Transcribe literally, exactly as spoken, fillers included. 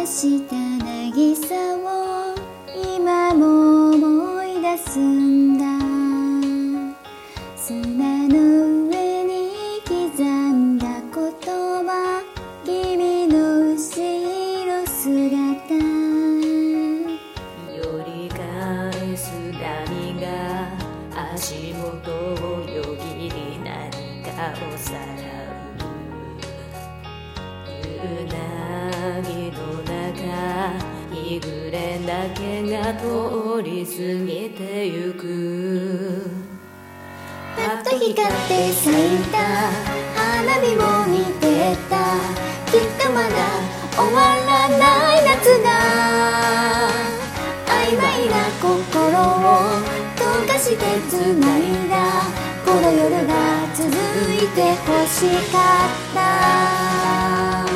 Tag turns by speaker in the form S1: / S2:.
S1: した渚を今も思い出すんだ。砂の上に刻んだ言葉、君の後ろ姿。
S2: 寄り返す波が足元をよぎり何かをさらう。夕凪の中、日暮れだけが通り過ぎてゆく。
S1: パッと光って咲いた花火を見てた。きっとまだ終わらない夏が、曖昧な心を溶かして繋いだ。この夜が続いて欲しかった。